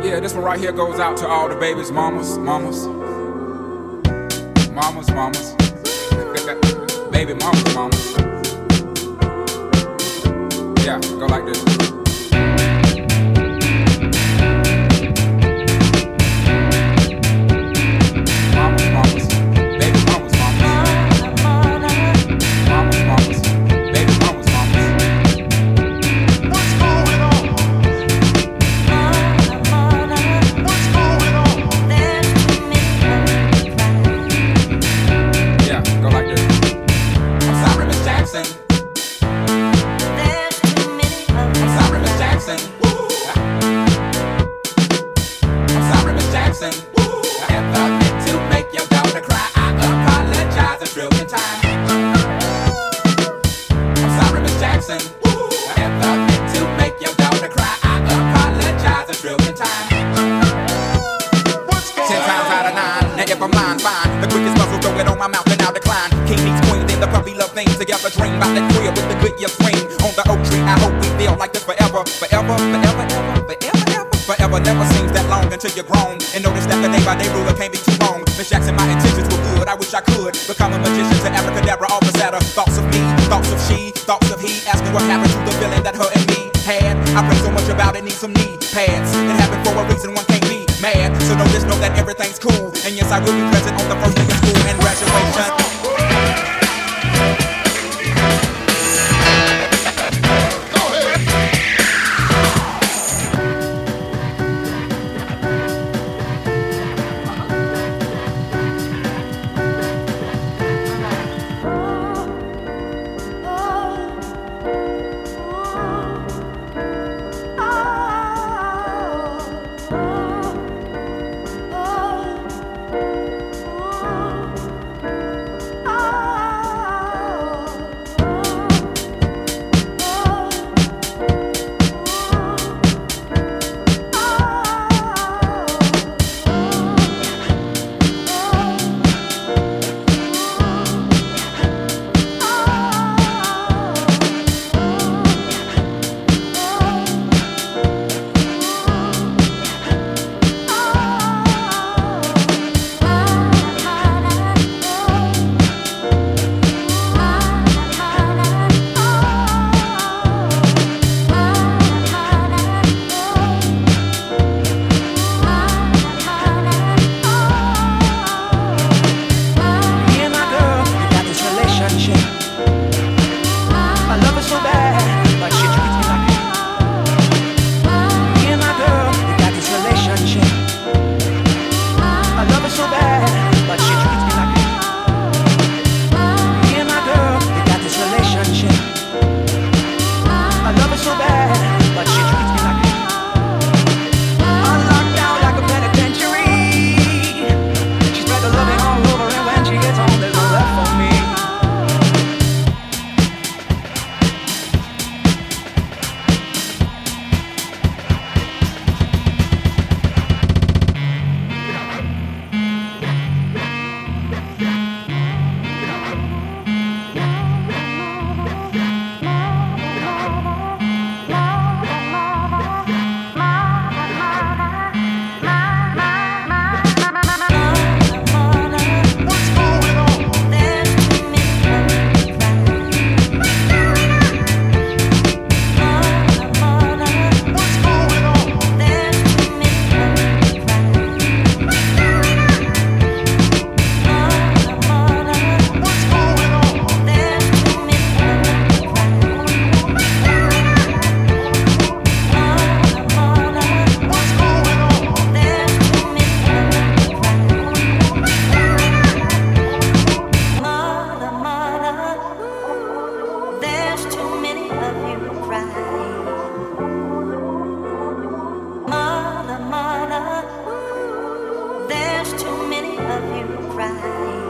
Yeah, this one right here goes out to all the babies, mamas, mamas, mamas, mamas, baby mamas, mamas. Yeah, go like this. Mamas, mamas, baby mamas, mamas, mamas, mamas, baby mamas, mamas. What's going on? What's going on? Yeah, go like this. I'm sorry, Miss Jackson. I'm sorry, Miss Jackson. I'm sorry, Miss Jackson. If I meant to make your daughter cry, I apologize a trillion times. I'm sorry, Miss Jackson. If I meant to make your daughter cry, I apologize a trillion times. What's going 10 times on? out of 9. Now if I'm lying, fine. The quickest muzzle, throw it on my mouth and I'll decline. King meets queen, then the puppy love things together. Dream about that crib with the good year swing. On the oak tree, I hope we feel like this forever. Forever, forever, ever, forever, ever. Forever never seems that long until you're grown. And notice that the day by day ruler can't be too wrong. Miss Jackson, my intentions were good. I wish I could become a magician to abracadabra, all the sadder. Thoughts of me, thoughts of she, thoughts of he. Asking what happened to the feeling that her and me had. I pray so much about it, need some knee pads. It happened for a reason, one can't be mad. So know just know that everything's cool. And yes, I will be present on the first day of school and graduation. Go ahead. Me and my girl, we got this relationship. I love her so bad, but she treats me like Me and my girl, we got this relationship. I love her so bad, but she treats me like Me and my girl, we got this relationship. I love her so bad, but she treats me like I'm locked down like a penitentiary. She spread the loving all over, and when she gets home, there's no left for me. What's going on? What's going on? What's going on? What's going on? There's too many of you crying. Mother, mother, there's too many of you crying.